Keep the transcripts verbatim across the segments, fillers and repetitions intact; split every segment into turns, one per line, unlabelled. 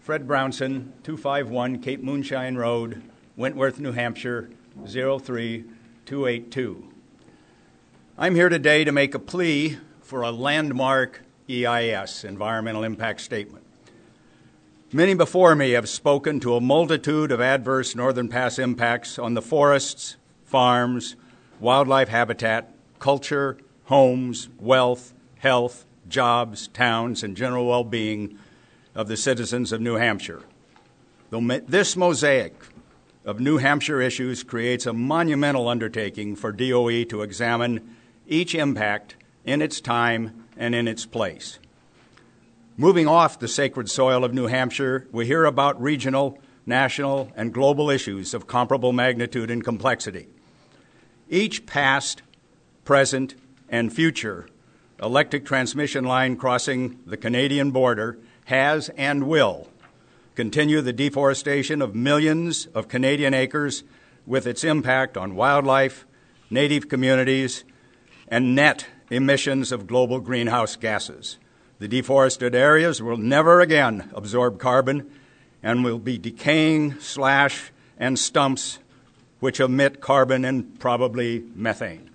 Fred Brownson, two five one Cape Moonshine Road, Wentworth, New Hampshire, zero three two eight two. I'm here today to make a plea for a landmark E I S, Environmental Impact Statement. Many before me have spoken to a multitude of adverse Northern Pass impacts on the forests, farms, wildlife habitat, culture, homes, wealth, health, jobs, towns, and general well-being of the citizens of New Hampshire. This mosaic of New Hampshire issues creates a monumental undertaking for D O E to examine each impact in its time and in its place. Moving off the sacred soil of New Hampshire, we hear about regional, national, and global issues of comparable magnitude and complexity. Each past, present, and future electric transmission line crossing the Canadian border has and will continue the deforestation of millions of Canadian acres with its impact on wildlife, native communities, and net emissions of global greenhouse gases. The deforested areas will never again absorb carbon and will be decaying slash and stumps which emit carbon and probably methane.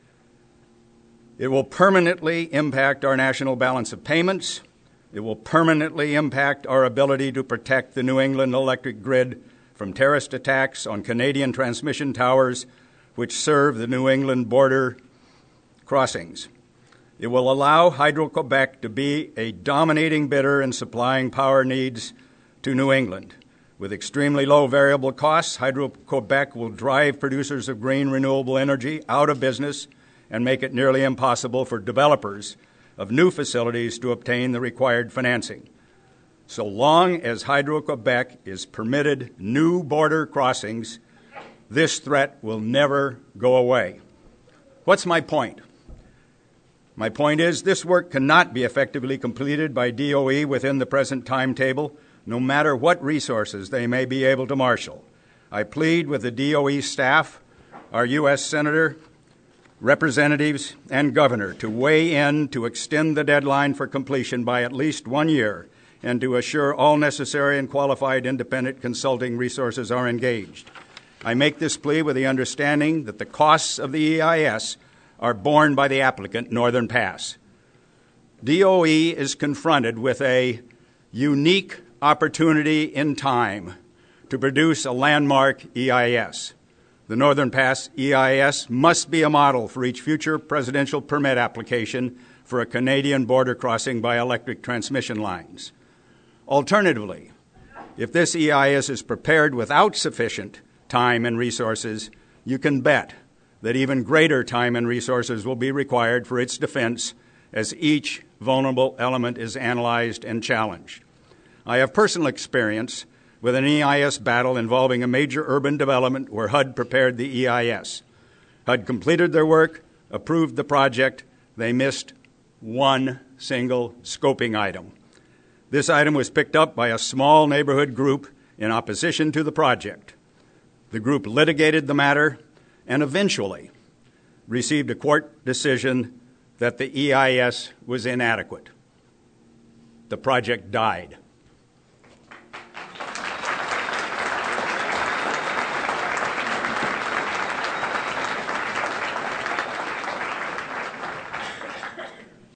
It will permanently impact our national balance of payments. It will permanently impact our ability to protect the New England electric grid from terrorist attacks on Canadian transmission towers which serve the New England border crossings. It will allow Hydro-Quebec to be a dominating bidder in supplying power needs to New England. With extremely low variable costs, Hydro-Quebec will drive producers of green renewable energy out of business and make it nearly impossible for developers of new facilities to obtain the required financing. So long as Hydro-Quebec is permitted new border crossings, this threat will never go away. What's my point? My point is this work cannot be effectively completed by D O E within the present timetable, no matter what resources they may be able to marshal. I plead with the D O E staff, our U S Senator, representatives, and governor to weigh in to extend the deadline for completion by at least one year and to assure all necessary and qualified independent consulting resources are engaged. I make this plea with the understanding that the costs of the E I S are borne by the applicant, Northern Pass. D O E is confronted with a unique opportunity in time to produce a landmark E I S. The Northern Pass E I S must be a model for each future presidential permit application for a Canadian border crossing by electric transmission lines. Alternatively, if this E I S is prepared without sufficient time and resources, you can bet that even greater time and resources will be required for its defense as each vulnerable element is analyzed and challenged. I have personal experience with an E I S battle involving a major urban development where H U D prepared the E I S. H U D completed their work, approved the project. They missed one single scoping item. This item was picked up by a small neighborhood group in opposition to the project. The group litigated the matter and eventually received a court decision that the E I S was inadequate. The project died.